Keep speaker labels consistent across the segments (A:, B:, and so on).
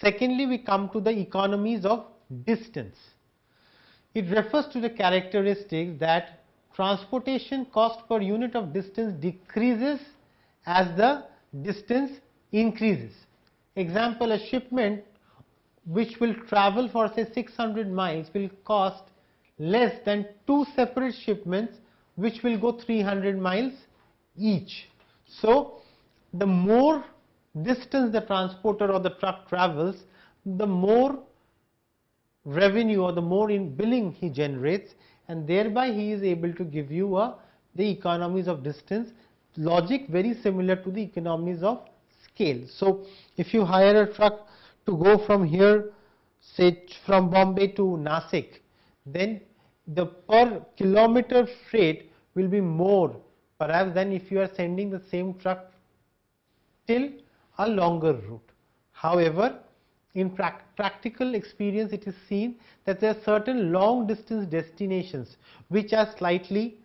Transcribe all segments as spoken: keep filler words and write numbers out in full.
A: Secondly, we come to the economies of distance. It refers to the characteristics that transportation cost per unit of distance decreases as the distance increases. Example, a shipment which will travel for say six hundred miles will cost less than two separate shipments which will go three hundred miles each. So, the more distance the transporter or the truck travels, the more revenue or the more in billing he generates, and thereby he is able to give you a the economies of distance. Logic very similar to the economies of scale. So, if you hire a truck to go from here, say from Bombay to Nasik, then the per kilometer freight will be more perhaps than if you are sending the same truck till a longer route. However, in pra practical experience, it is seen that there are certain long distance destinations which are slightly,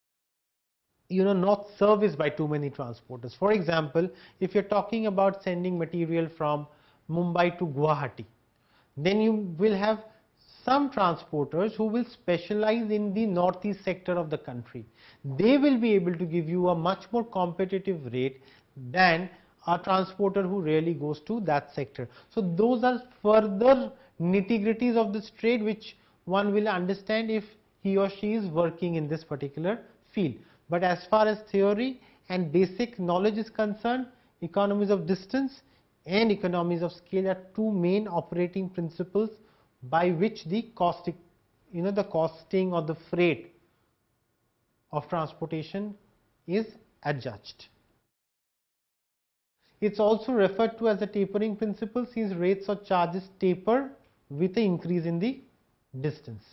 A: you know, not serviced by too many transporters. For example, if you are talking about sending material from Mumbai to Guwahati, then you will have some transporters who will specialize in the northeast sector of the country. They will be able to give you a much more competitive rate than a transporter who really goes to that sector. So, those are further nitty-gritties of this trade which one will understand if he or she is working in this particular field. But as far as theory and basic knowledge is concerned, economies of distance and economies of scale are two main operating principles by which the cost, you know, the costing or the freight of transportation is adjudged. It is also referred to as the tapering principle, since rates or charges taper with the increase in the distance.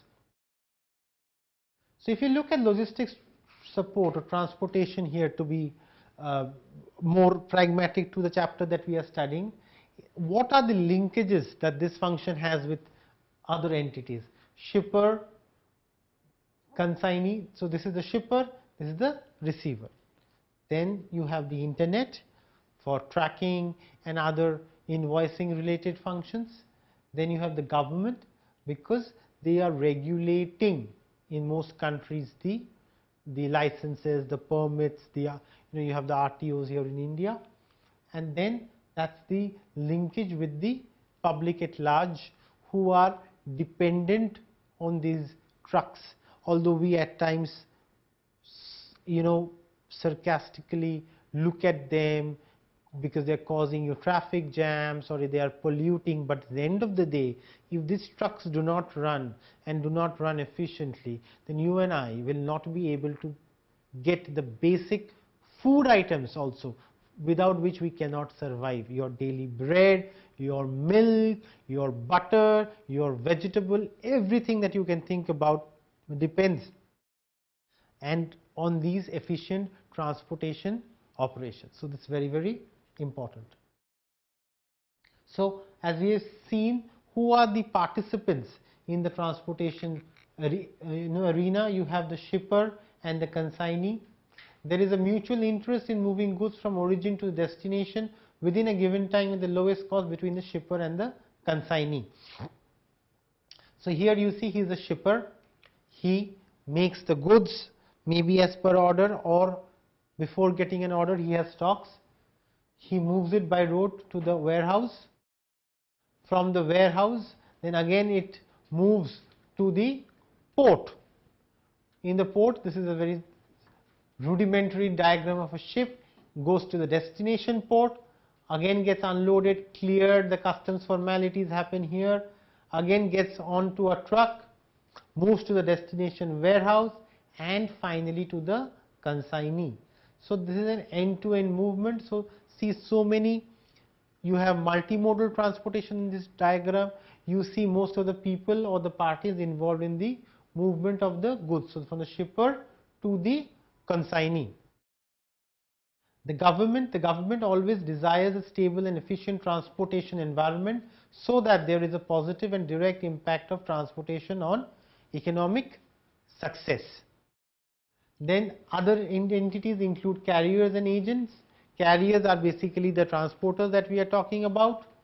A: So, if you look at logistics support or transportation here to be uh, more pragmatic to the chapter that we are studying, what are the linkages that this function has with other entities? Shipper, consignee. So, this is the shipper, this is the receiver. Then you have the internet for tracking and other invoicing related functions. Then you have the government, because they are regulating in most countries the the licenses, the permits, the you know you have the R T Os here in India, and then that's the linkage with the public at large who are dependent on these trucks. Although we at times, you know, sarcastically look at them because they are causing you traffic jams or they are polluting, but at the end of the day, if these trucks do not run and do not run efficiently, then you and I will not be able to get the basic food items also, without which we cannot survive. Your daily bread, your milk, your butter, your vegetable, everything that you can think about depends and on these efficient transportation operations. So, this is very, very important. So, as we have seen, who are the participants in the transportation you know, arena? You have the shipper and the consignee. There is a mutual interest in moving goods from origin to destination within a given time at the lowest cost between the shipper and the consignee. So, here you see he is a shipper. He makes the goods maybe as per order, or before getting an order he has stocks. He moves it by road to the warehouse. From the warehouse, then again it moves to the port. In the port, this is a very rudimentary diagram of a ship, goes to the destination port, again gets unloaded, cleared, the customs formalities happen here, again gets onto a truck, moves to the destination warehouse, and finally to the consignee. So, this is an end-to-end movement. So, see, so many, you have multimodal transportation in this diagram. You see most of the people or the parties involved in the movement of the goods. So, from the shipper to the consignee. The government, the government always desires a stable and efficient transportation environment, so that there is a positive and direct impact of transportation on economic success. Then other entities include carriers and agents. Carriers are basically the transporters that we are talking about,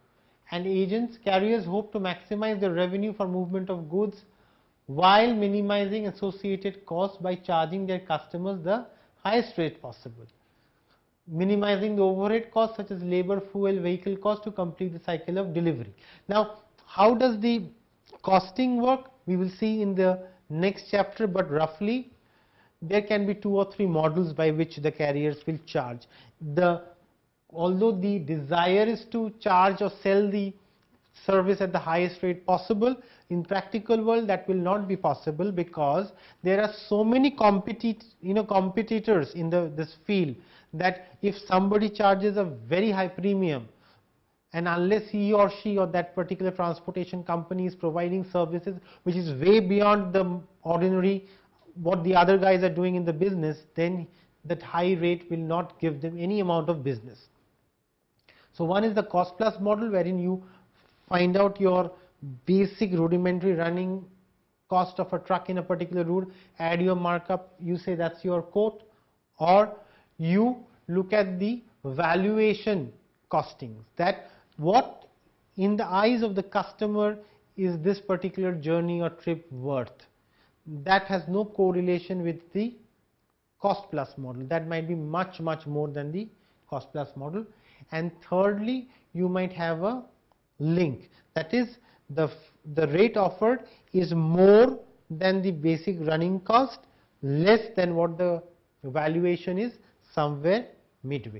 A: and agents, carriers hope to maximize the revenue for movement of goods while minimizing associated costs by charging their customers the highest rate possible, minimizing the overhead costs such as labor, fuel, vehicle costs to complete the cycle of delivery. Now, how does the costing work? We will see in the next chapter, but roughly there can be two or three models by which the carriers will charge. The although the desire is to charge or sell the service at the highest rate possible, in practical world that will not be possible, because there are so many competi you know competitors in the this field that if somebody charges a very high premium, and unless he or she or that particular transportation company is providing services which is way beyond the ordinary what the other guys are doing in the business, then that high rate will not give them any amount of business. So one is the cost plus model, wherein you find out your basic rudimentary running cost of a truck in a particular route, add your markup, you say that's your quote, or you look at the valuation costings, that what in the eyes of the customer is this particular journey or trip worth. That has no correlation with the cost plus model, that might be much much more than the cost plus model. And thirdly, you might have a link, that is the the rate offered is more than the basic running cost, less than what the valuation is, somewhere midway.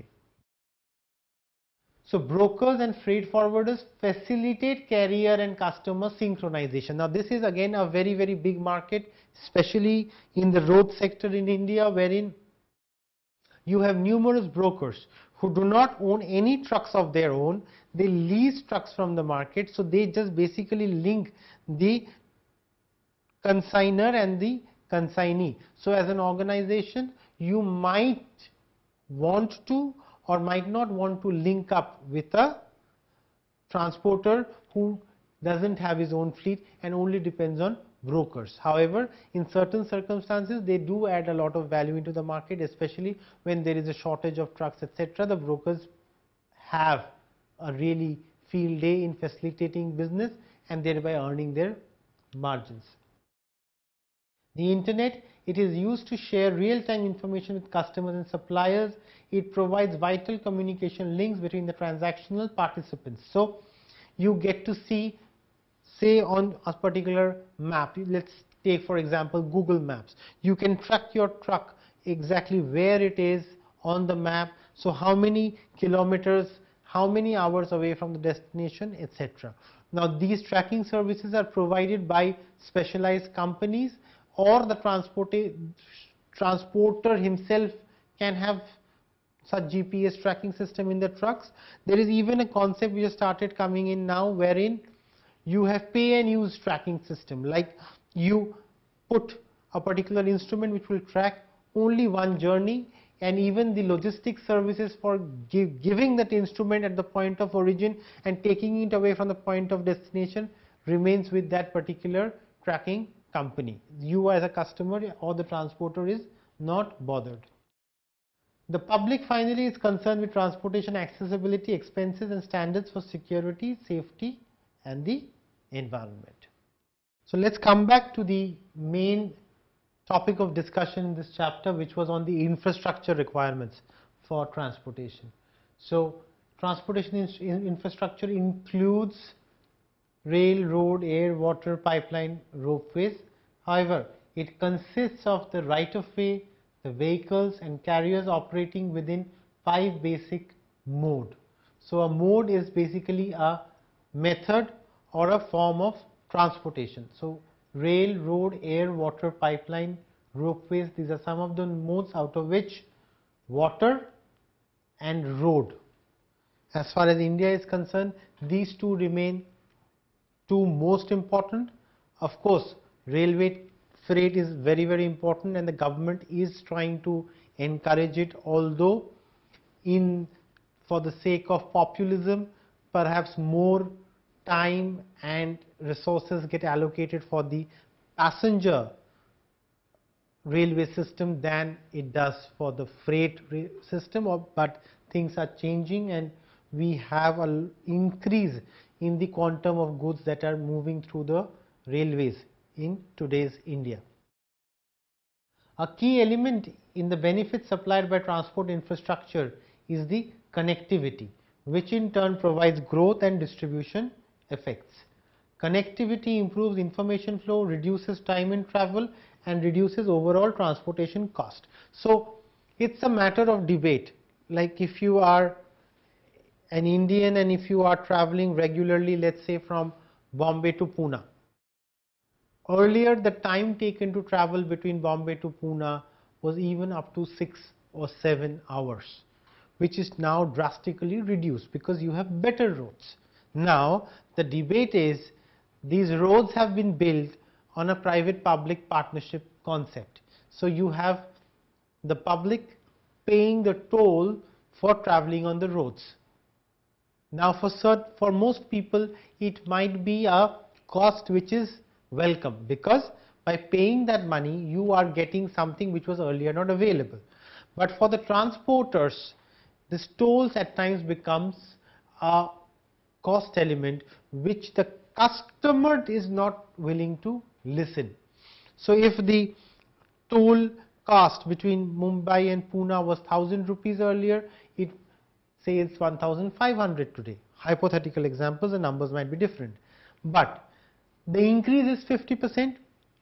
A: So brokers and freight forwarders facilitate carrier and customer synchronization. Now this is again a very very big market, especially in the road sector in India, wherein you have numerous brokers who do not own any trucks of their own, they lease trucks from the market, so they just basically link the consignor and the consignee. So as an organization, you might want to or might not want to link up with a transporter who doesn't have his own fleet and only depends on brokers. However, in certain circumstances they do add a lot of value into the market, especially when there is a shortage of trucks, et cetera. The brokers have a really field day in facilitating business and thereby earning their margins. The internet, it is used to share real-time information with customers and suppliers. It provides vital communication links between the transactional participants. So you get to see, say on a particular map, let's take for example Google Maps, you can track your truck exactly where it is on the map, so how many kilometers, how many hours away from the destination, et cetera. Now these tracking services are provided by specialized companies, or the transporter himself can have such G P S tracking system in the trucks. There is even a concept which has started coming in now, wherein you have pay and use tracking system, like you put a particular instrument which will track only one journey, and even the logistic services for give, giving that instrument at the point of origin and taking it away from the point of destination remains with that particular tracking company. You as a customer or the transporter is not bothered. The public finally is concerned with transportation accessibility, expenses and standards for security, safety and the environment. So let's come back to the main topic of discussion in this chapter, which was on the infrastructure requirements for transportation. So transportation in infrastructure includes rail, road, air, water, pipeline, ropeways. However, it consists of the right of way, the vehicles and carriers operating within five basic modes. So a mode is basically a method or a form of transportation. So rail, road, air, water, pipeline, ropeways, these are some of the modes, out of which water and road, as far as India is concerned, these two remain two most important. Of course, railway freight is very very important and the government is trying to encourage it, although in for the sake of populism perhaps more time and resources get allocated for the passenger railway system than it does for the freight system, or, but things are changing and we have an increase in the quantum of goods that are moving through the railways in today's India. A key element in the benefits supplied by transport infrastructure is the connectivity, which in turn provides growth and distribution effects. Connectivity improves information flow, reduces time in travel, and reduces overall transportation cost. So, it is a matter of debate, like if you are an Indian and if you are traveling regularly, let us say from Bombay to Pune. Earlier, the time taken to travel between Bombay to Pune was even up to six or seven hours, which is now drastically reduced because you have better roads. Now, the debate is these roads have been built on a private-public partnership concept. So, you have the public paying the toll for traveling on the roads. Now, for cert, for most people, it might be a cost which is welcome, because by paying that money, you are getting something which was earlier not available. But for the transporters, this tolls at times becomes a cost element which the customer is not willing to listen. So, if the toll cost between Mumbai and Pune was one thousand rupees earlier, it says one thousand five hundred today. Hypothetical examples, the numbers might be different, but the increase is fifty percent.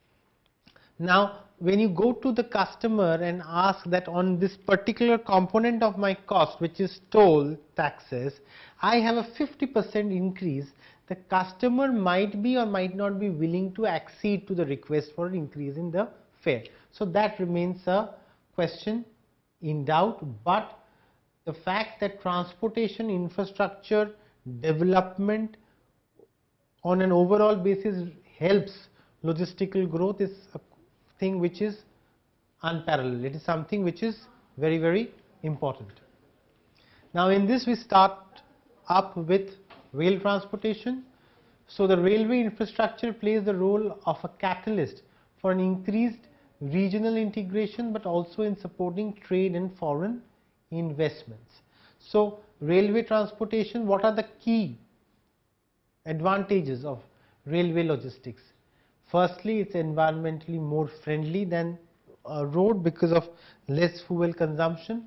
A: Now, when you go to the customer and ask that on this particular component of my cost, which is toll taxes, I have a fifty percent increase, the customer might be or might not be willing to accede to the request for an increase in the fare. So, that remains a question in doubt, but the fact that transportation infrastructure development on an overall basis helps logistical growth is a thing which is unparalleled. It is something which is very, very important. Now, in this we start up with rail transportation. So, the railway infrastructure plays the role of a catalyst for an increased regional integration, but also in supporting trade and foreign investments. So, railway transportation, what are the key advantages of railway logistics? Firstly, it is environmentally more friendly than a road because of less fuel consumption.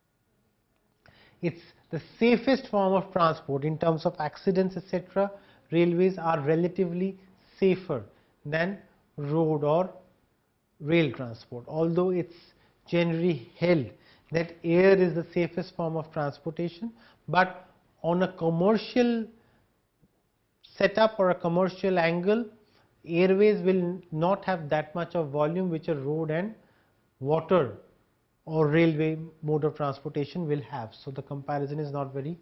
A: It is the safest form of transport in terms of accidents, et cetera. Railways are relatively safer than road or rail transport, although it is generally held that air is the safest form of transportation, but on a commercial setup or a commercial angle, airways will not have that much of volume which a road and water or railway mode of transportation will have. So, the comparison is not very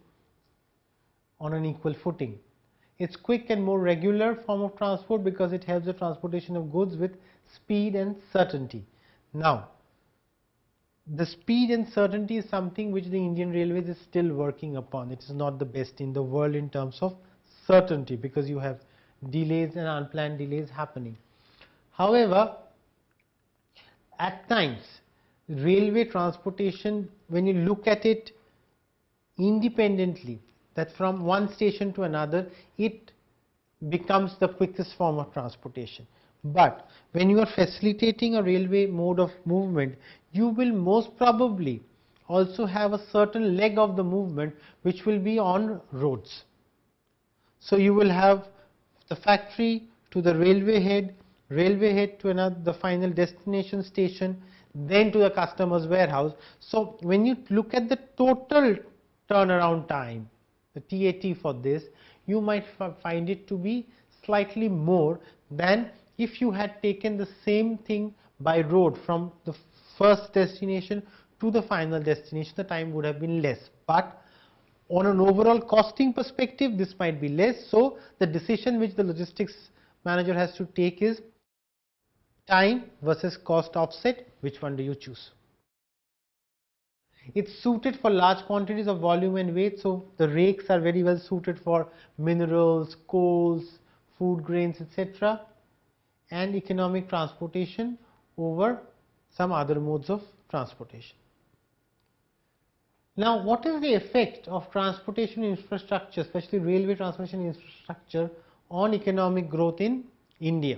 A: on an equal footing. It is quick and more regular form of transport because it helps the transportation of goods with speed and certainty. Now, the speed and certainty is something which the Indian Railways is still working upon. It is not the best in the world in terms of certainty because you have delays and unplanned delays happening. However, at times railway transportation, when you look at it independently, that from one station to another, it becomes the quickest form of transportation. But when you are facilitating a railway mode of movement, you will most probably also have a certain leg of the movement which will be on roads. So, you will have the factory to the railway head, railway head to another, the final destination station, then to the customer's warehouse. So, when you look at the total turnaround time, the T A T for this, you might find it to be slightly more than if you had taken the same thing by road from the first destination to the final destination, the time would have been less. But on an overall costing perspective, this might be less. So, the decision which the logistics manager has to take is time versus cost offset, which one do you choose? It is suited for large quantities of volume and weight. So, the rakes are very well suited for minerals, coals, food grains, et cetera, and economic transportation over some other modes of transportation. Now, what is the effect of transportation infrastructure, especially railway transportation infrastructure, on economic growth in India?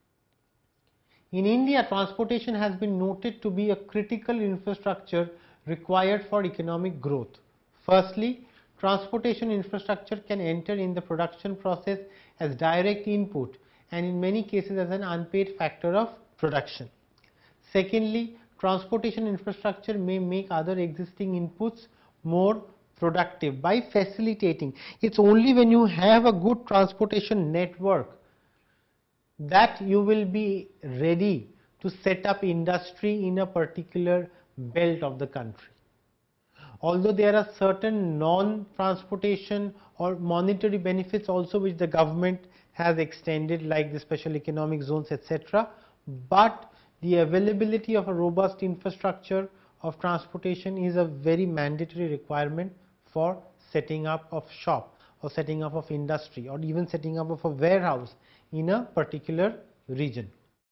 A: In India, transportation has been noted to be a critical infrastructure required for economic growth. Firstly, transportation infrastructure can enter in the production process as direct input and in many cases as an unpaid factor of production. Secondly, transportation infrastructure may make other existing inputs more productive by facilitating. It's only when you have a good transportation network that you will be ready to set up industry in a particular belt of the country. Although there are certain non-transportation or monetary benefits also which the government has extended, like the special economic zones, et cetera, but the availability of a robust infrastructure of transportation is a very mandatory requirement for setting up of shop or setting up of industry or even setting up of a warehouse in a particular region.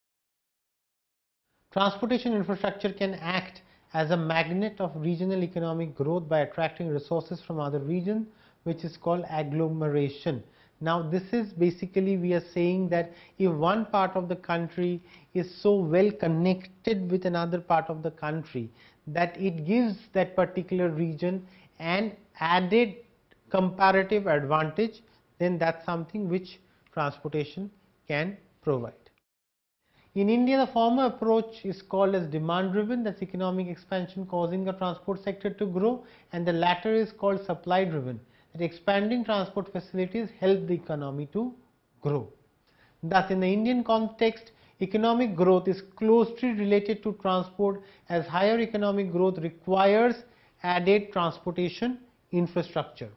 A: Transportation infrastructure can act as a magnet of regional economic growth by attracting resources from other regions, which is called agglomeration. Now, this is basically, we are saying that if one part of the country is so well connected with another part of the country that it gives that particular region an added comparative advantage, then that's something which transportation can provide. In India, the former approach is called as demand driven, that's economic expansion causing the transport sector to grow, and the latter is called supply driven, that expanding transport facilities help the economy to grow. Thus, in the Indian context, economic growth is closely related to transport, as higher economic growth requires added transportation infrastructure.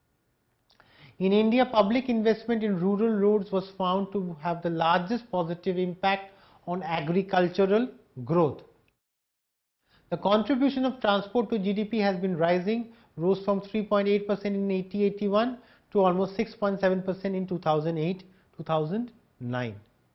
A: In India, public investment in rural roads was found to have the largest positive impact on agricultural growth. The contribution of transport to G D P has been rising, rose from three point eight percent in eighty eighty-one to almost six point seven percent in two thousand eight to two thousand nine.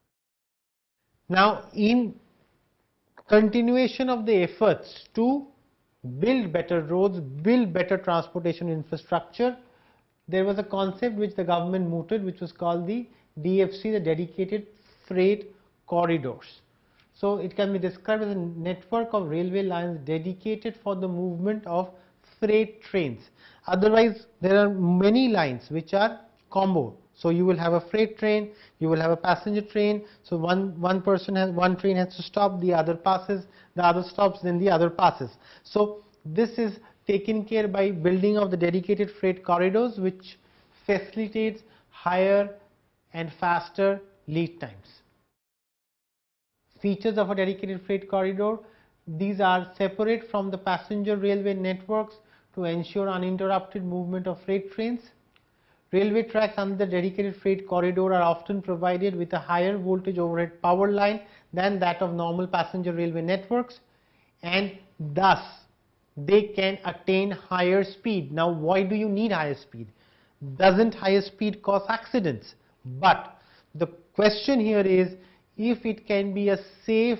A: Now, in continuation of the efforts to build better roads, build better transportation infrastructure, there was a concept which the government mooted, which was called the D F C, the Dedicated Freight Corridors. So, it can be described as a network of railway lines dedicated for the movement of freight trains. Otherwise, there are many lines which are combo. So, you will have a freight train, you will have a passenger train. So, one, one person has, one train has to stop, the other passes, the other stops, then the other passes. So, this is taken care by building of the dedicated freight corridors, which facilitates higher and faster lead times. Features of a dedicated freight corridor: these are separate from the passenger railway networks to ensure uninterrupted movement of freight trains. Railway tracks under the dedicated freight corridor are often provided with a higher voltage overhead power line than that of normal passenger railway networks, and thus they can attain higher speed. Now, why do you need higher speed? Doesn't higher speed cause accidents? But the question here is, if it can be a safe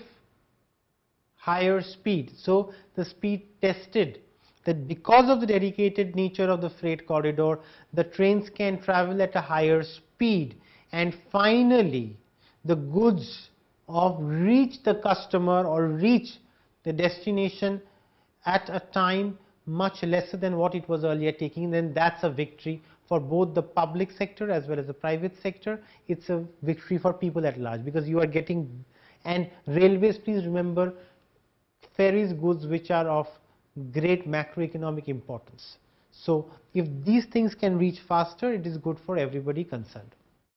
A: higher speed. So, the speed tested, that because of the dedicated nature of the freight corridor, the trains can travel at a higher speed, and finally the goods of reach the customer or reach the destination at a time much lesser than what it was earlier taking, then that's a victory for both the public sector as well as the private sector. It's a victory for people at large, because you are getting, and railways, please remember, ferries goods which are of great macroeconomic importance. So, if these things can reach faster, it is good for everybody concerned.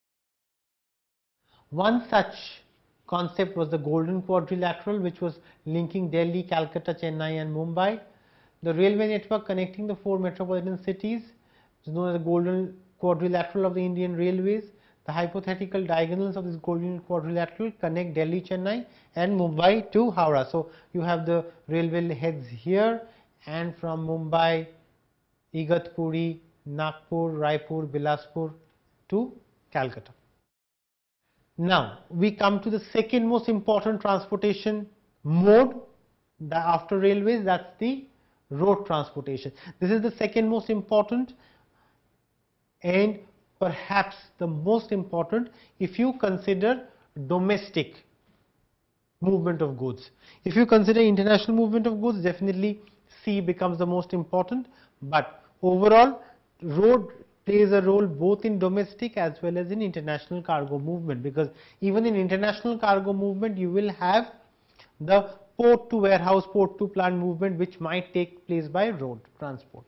A: One such concept was the Golden Quadrilateral, which was linking Delhi, Calcutta, Chennai and Mumbai. The railway network connecting the four metropolitan cities is known as the Golden Quadrilateral of the Indian Railways. The hypothetical diagonals of this Golden Quadrilateral connect Delhi, Chennai and Mumbai to Howrah. So, you have the railway heads here, and from Mumbai, Igatpuri, Nagpur, Raipur, Bilaspur to Calcutta. Now, we come to the second most important transportation mode after railways, that's the road transportation. This is the second most important and perhaps the most important if you consider domestic movement of goods. If you consider international movement of goods, definitely sea becomes the most important, but overall road plays a role both in domestic as well as in international cargo movement, because even in international cargo movement you will have the port to warehouse, port to plant movement which might take place by road transport.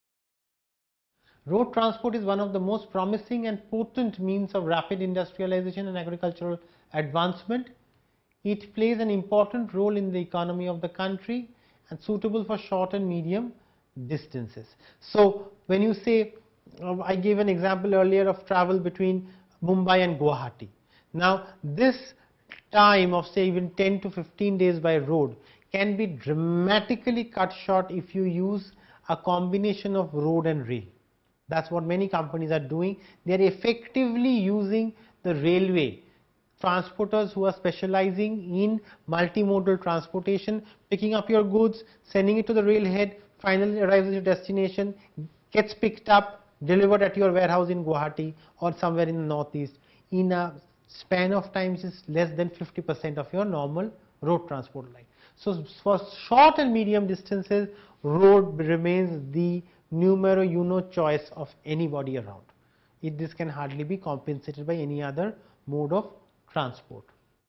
A: Road transport is one of the most promising and potent means of rapid industrialization and agricultural advancement. It plays an important role in the economy of the country and suitable for short and medium distances. So when you say, uh, I gave an example earlier of travel between Mumbai and Guwahati. Now this time of say even ten to fifteen days by road can be dramatically cut short if you use a combination of road and rail. That's what many companies are doing. They are effectively using the railway transporters who are specializing in multimodal transportation, picking up your goods, sending it to the railhead, finally arrives at your destination, gets picked up, delivered at your warehouse in Guwahati or somewhere in the northeast in a span of time which is less than fifty percent of your normal road transport line. So for short and medium distances, road remains the numero uno choice of anybody around. It, this can hardly be compensated by any other mode of transport.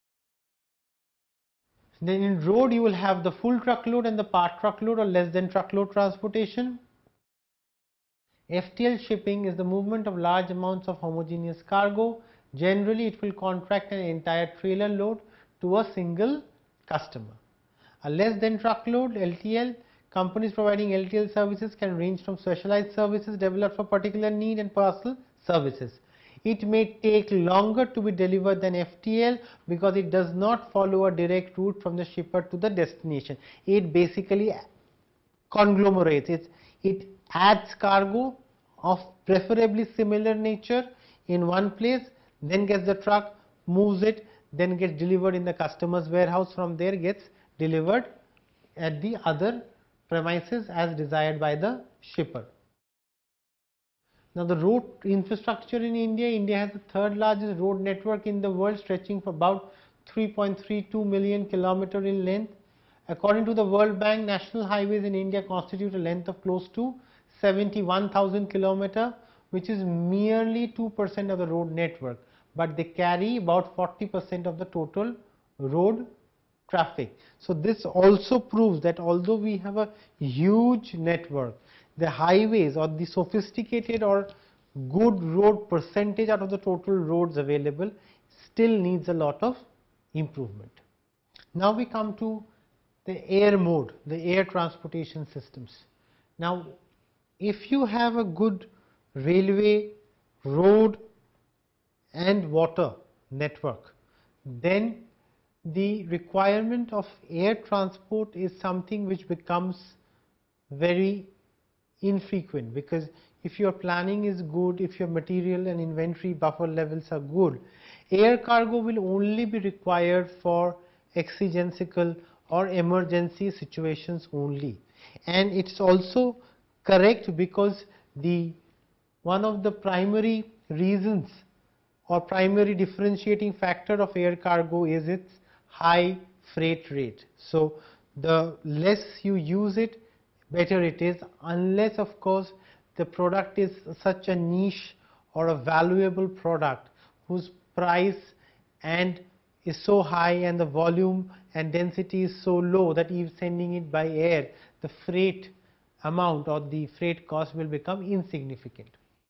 A: Then in road you will have the full truckload and the part truckload or less than truckload transportation. F T L shipping is the movement of large amounts of homogeneous cargo. Generally it will contract an entire trailer load to a single customer. A less than truckload L T L, companies providing L T L services can range from specialized services developed for particular need and parcel services. It may take longer to be delivered than F T L because it does not follow a direct route from the shipper to the destination. It basically conglomerates, it, it adds cargo of preferably similar nature in one place, then gets the truck, moves it, then gets delivered in the customer's warehouse, from there gets delivered at the other premises as desired by the shipper. Now the road infrastructure in India, India has the third largest road network in the world, stretching for about three point three two million kilometers in length. According to the World Bank, national highways in India constitute a length of close to seventy-one thousand kilometers, which is merely two percent of the road network, but they carry about forty percent of the total road traffic. So this also proves that although we have a huge network, the highways or the sophisticated or good road percentage out of the total roads available still needs a lot of improvement. Now we come to the air mode, the air transportation systems. Now if you have a good railway, road and water network, then the requirement of air transport is something which becomes very infrequent, because if your planning is good, if your material and inventory buffer levels are good, air cargo will only be required for exigensical or emergency situations only. And it's also correct because the one of the primary reasons or primary differentiating factor of air cargo is its high freight rate. So the less you use it, better it is, unless of course the product is such a niche or a valuable product whose price and is so high and the volume and density is so low that even sending it by air, the freight amount or the freight cost will become insignificant.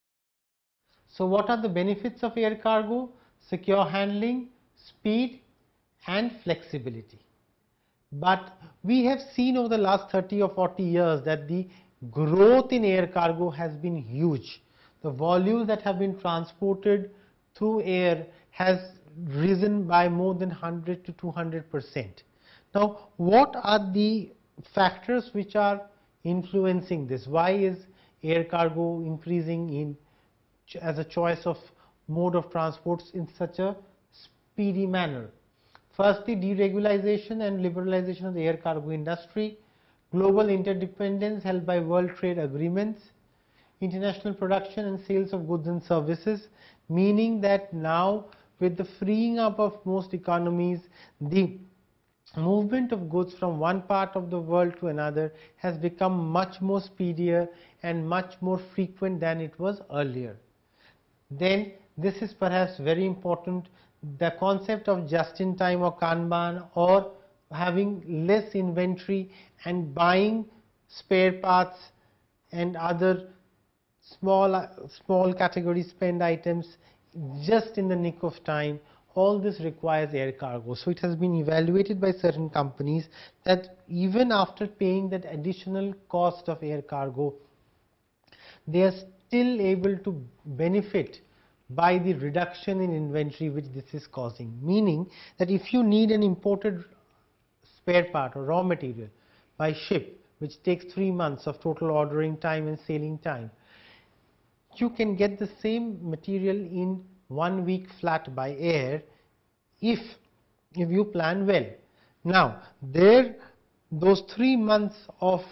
A: So what are the benefits of air cargo? Secure handling, speed and flexibility. But we have seen over the last thirty or forty years that the growth in air cargo has been huge. The volumes that have been transported through air has risen by more than one hundred to two hundred percent. Now what are the factors which are influencing this? Why is air cargo increasing in as a choice of mode of transports in such a speedy manner? Firstly, deregulation and liberalization of the air cargo industry. global interdependence held by world trade agreements, international production and sales of goods and services, meaning that now with the freeing up of most economies, the movement of goods from one part of the world to another has become much more speedier and much more frequent than it was earlier. Then this is perhaps very important, the concept of just in time or Kanban, or having less inventory and buying spare parts and other small small category spend items just in the nick of time. All this requires air cargo. So it has been evaluated by certain companies that even after paying that additional cost of air cargo, they are still able to benefit by the reduction in inventory which this is causing. Meaning that if you need an imported spare part or raw material by ship, which takes three months of total ordering time and sailing time, you can get the same material in one week flat by air if if you plan well. Now there, those three months of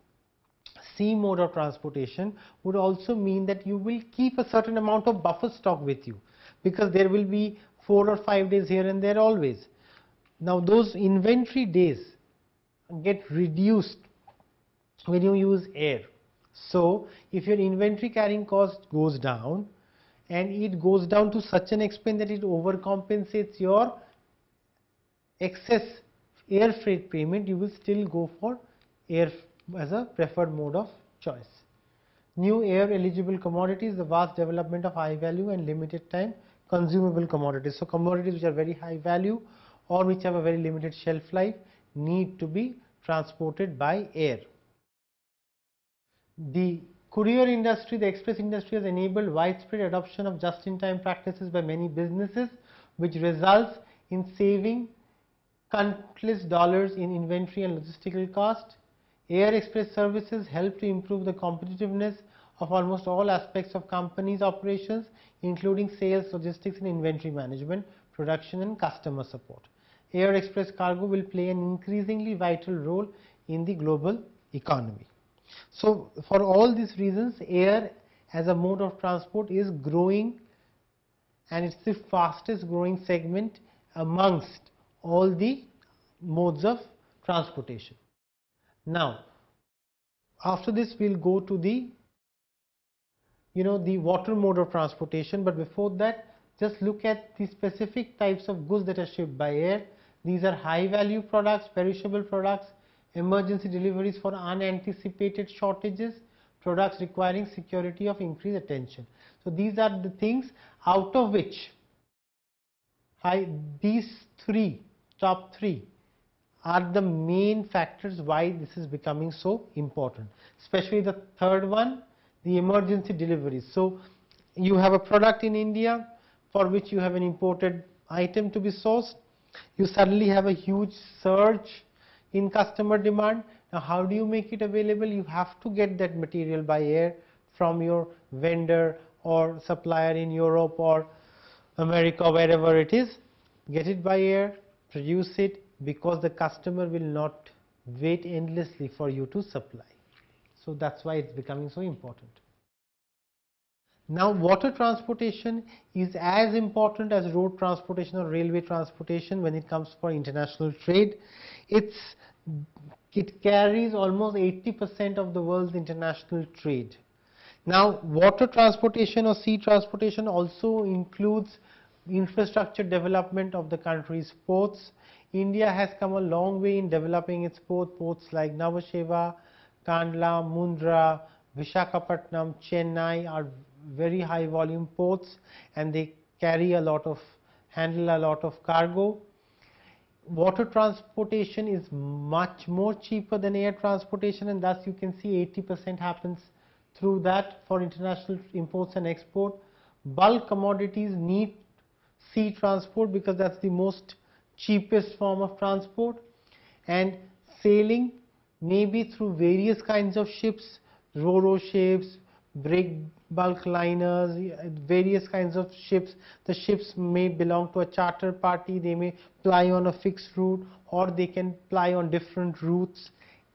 A: sea mode of transportation would also mean that you will keep a certain amount of buffer stock with you, because there will be four or five days here and there always. Now those inventory days get reduced when you use air. So if your inventory carrying cost goes down, and it goes down to such an extent that it overcompensates your excess air freight payment, you will still go for air as a preferred mode of choice. New air eligible commodities, the vast development of high value and limited time consumable commodities. So commodities which are very high value or which have a very limited shelf life need to be transported by air. The courier industry, the express industry, has enabled widespread adoption of just-in-time practices by many businesses, which results in saving countless dollars in inventory and logistical cost. Air express services help to improve the competitiveness of almost all aspects of companies' operations, including sales, logistics and inventory management, production and customer support. Air express cargo will play an increasingly vital role in the global economy. So for all these reasons, air as a mode of transport is growing, and it's the fastest growing segment amongst all the modes of transportation. Now after this we'll go to the you know the water mode of transportation, but before that just look at the specific types of goods that are shipped by air. These are high value products, perishable products, emergency deliveries for unanticipated shortages, products requiring security of increased attention. So these are the things out of which I, these three, top three are the main factors why this is becoming so important, especially the third one, the emergency deliveries. So you have a product in India for which you have an imported item to be sourced, you suddenly have a huge surge in customer demand. Now how do you make it available? You have to get that material by air from your vendor or supplier in Europe or America, wherever it is. Get it by air, produce it, because the customer will not wait endlessly for you to supply. So that's why it's becoming so important. Now water transportation is as important as road transportation or railway transportation when it comes for international trade. It's, it carries almost eighty percent of the world's international trade. Now water transportation or sea transportation also includes infrastructure development of the country's ports. India has come a long way in developing its port. Ports like Nhava Sheva, Kandla, Mundra, Visakhapatnam, Chennai are very high volume ports, and they carry a lot of, handle a lot of cargo. Water transportation is much more cheaper than air transportation, and thus you can see eighty percent happens through that for international imports and export. Bulk commodities need sea transport because that's the most cheapest form of transport, and sailing may be through various kinds of ships, ro-ro ships, break bulk liners, various kinds of ships. The ships may belong to a charter party, they may ply on a fixed route or they can ply on different routes,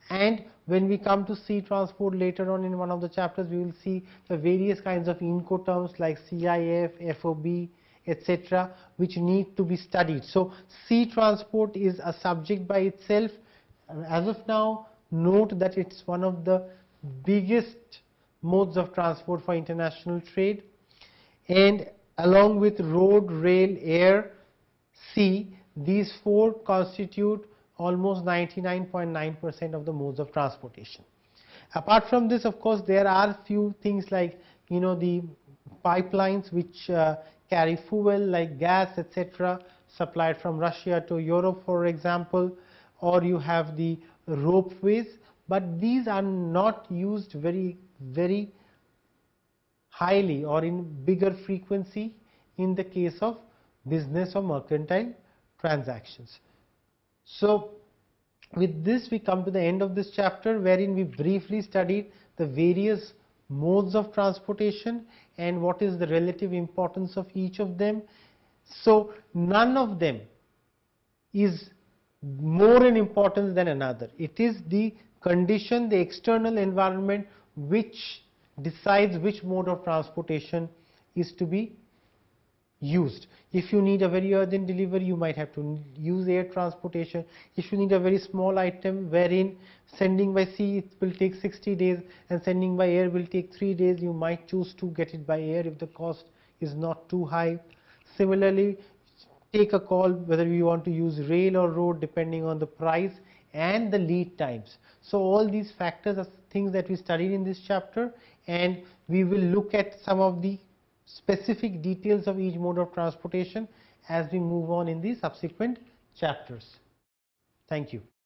A: And when we come to sea transport later on in one of the chapters, we will see the various kinds of Incoterms like C I F, F O B, et cetera, which need to be studied. So sea transport is a subject by itself. As of now, note that it's one of the biggest modes of transport for international trade, and along with road, rail, air, sea, these four constitute almost ninety-nine point nine percent of the modes of transportation. Apart from this, of course, there are few things like, you know, the pipelines which uh, carry fuel like gas, et cetera, supplied from Russia to Europe, for example, or you have the ropeways, but these are not used very, very highly or in bigger frequency in the case of business or mercantile transactions. So with this we come to the end of this chapter, wherein we briefly studied the various modes of transportation and what is the relative importance of each of them. So none of them is more in importance than another. It is the condition, the external environment, which decides which mode of transportation is to be used. If you need a very urgent delivery, you might have to use air transportation. If you need a very small item wherein sending by sea it will take sixty days and sending by air will take three days, you might choose to get it by air if the cost is not too high. Similarly, take a call whether you want to use rail or road depending on the price and the lead times. So all these factors are things that we studied in this chapter, and we will look at some of the specific details of each mode of transportation as we move on in the subsequent chapters. Thank you.